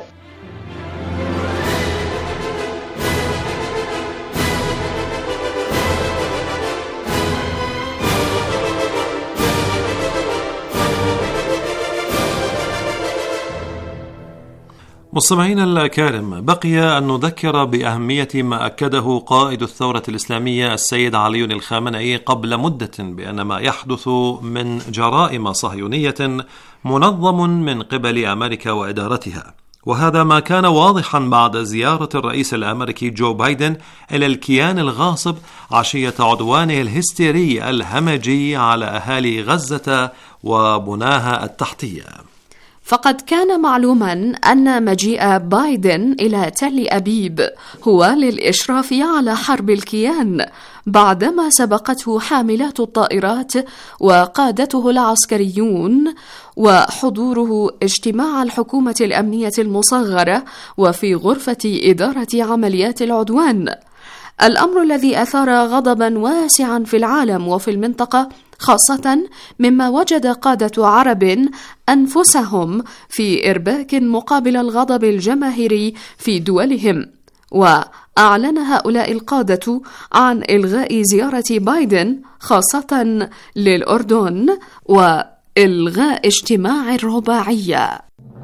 مستمعينا الأكارم، بقي أن نذكر بأهمية ما أكده قائد الثورة الإسلامية السيد علي الخامنئي قبل مدة، بأن ما يحدث من جرائم صهيونية منظم من قبل أمريكا وإدارتها، وهذا ما كان واضحا بعد زيارة الرئيس الأمريكي جو بايدن إلى الكيان الغاصب عشية عدوانه الهستيري الهمجي على أهالي غزة وبناها التحتية. فقد كان معلوما أن مجيء بايدن إلى تل أبيب هو للإشراف على حرب الكيان، بعدما سبقته حاملات الطائرات وقادته العسكريون وحضوره اجتماع الحكومة الأمنية المصغرة وفي غرفة إدارة عمليات العدوان، الأمر الذي أثار غضبا واسعا في العالم وفي المنطقة، خاصة مما وجد قادة عرب أنفسهم في إرباك مقابل الغضب الجماهيري في دولهم. وأعلن هؤلاء القادة عن إلغاء زيارة بايدن خاصة للأردن وإلغاء اجتماع الرباعية.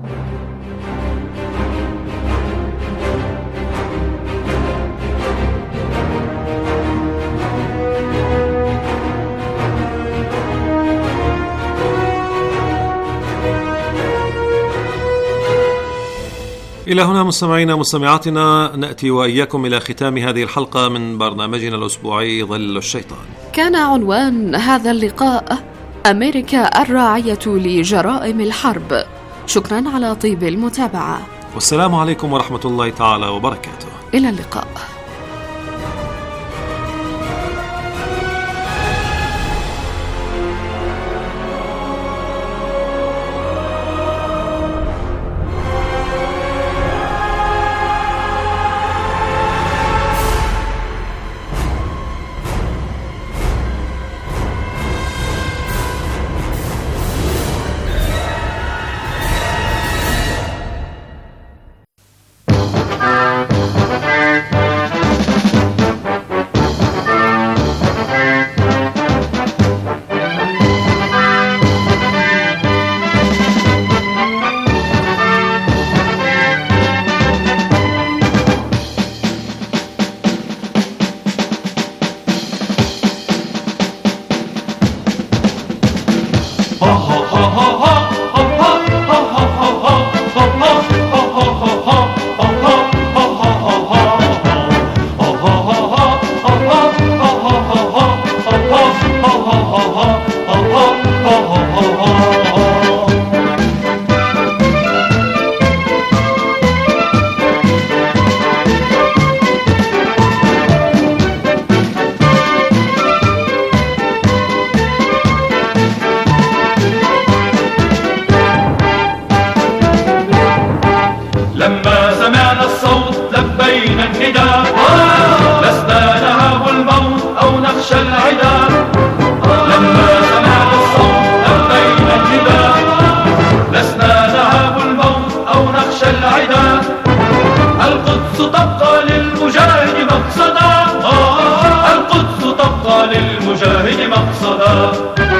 إلى هنا مستمعينا مستمعاتنا نأتي وإياكم إلى ختام هذه الحلقة من برنامجنا الأسبوعي ظل الشيطان. كان عنوان هذا اللقاء أمريكا الراعية لجرائم الحرب. شكرا على طيب المتابعة، والسلام عليكم ورحمة الله تعالى وبركاته. إلى اللقاء. لبينا النداء، لسنا نهاب الموت أو نخشى العدا. لما سمعنا الصوت لبينا النداء، لسنا نهاب الموت أو نخشى العدا. القدس تبقى للمجاهد مقصدا، القدس تبقى للمجاهد مقصدا.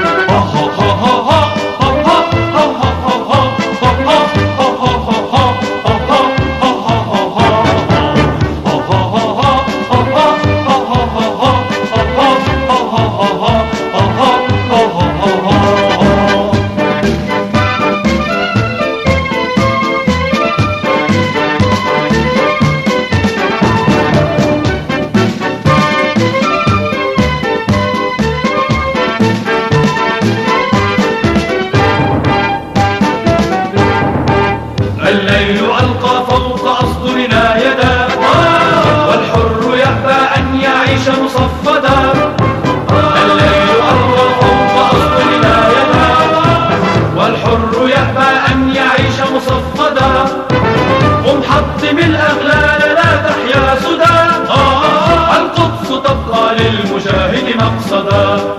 الليل ألقى فوق أصدرنا يدا، والحر يأبى أن يعيش مصفدا. الليل ألقى فوق أصدرنا يدا، والحر يأبى أن يعيش مصفدا. قم حطم الأغلال لا تحيا سدى، القدس تبقى للمجاهد مقصدا.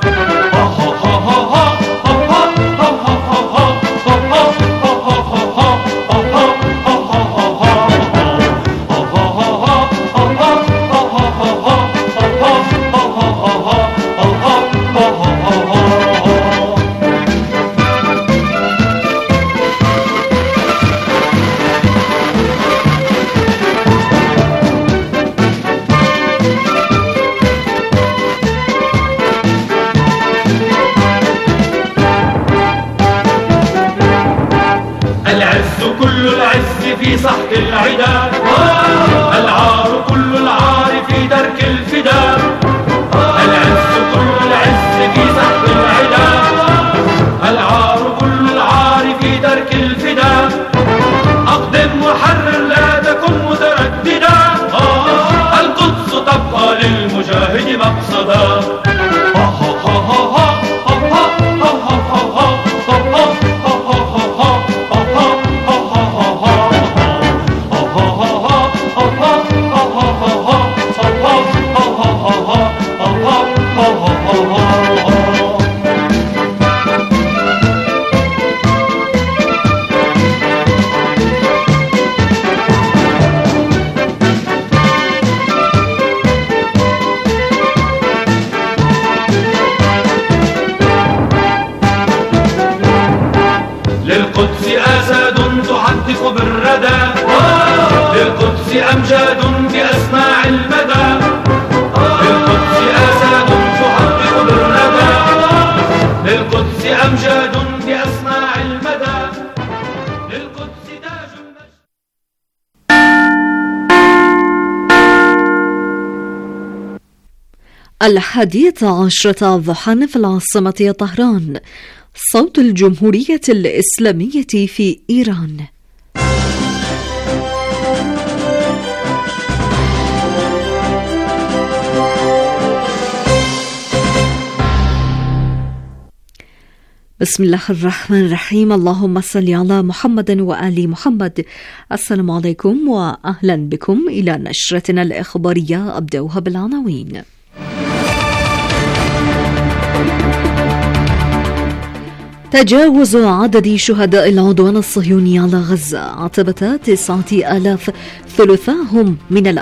في سحق العدا، العار كل العار في درك الفدا. العز كل العز في سحق العدا، العار كل العار في درك الفدا. أقدم وحرر لا تكن مترددا، القدس تبقى للمجاهد مقصدا. للقدس أسد تحدق بالردى، للقدس أمجاد بأسماع المدى. للقدس أسد تحدق بالردى، للقدس أمجاد بأسماع المدى. للقدس تاج المجد. الحادية عشرة ضحى في العاصمة طهران. صوت الجمهورية الإسلامية في إيران. بسم الله الرحمن الرحيم. اللهم صل على محمد وآل محمد. السلام عليكم وأهلا بكم إلى نشرتنا الإخبارية. أبدأها بالعناوين. تجاوز عدد شهداء العدوان الصهيوني على غزة عتبة تسعة آلاف، ثلثاهم من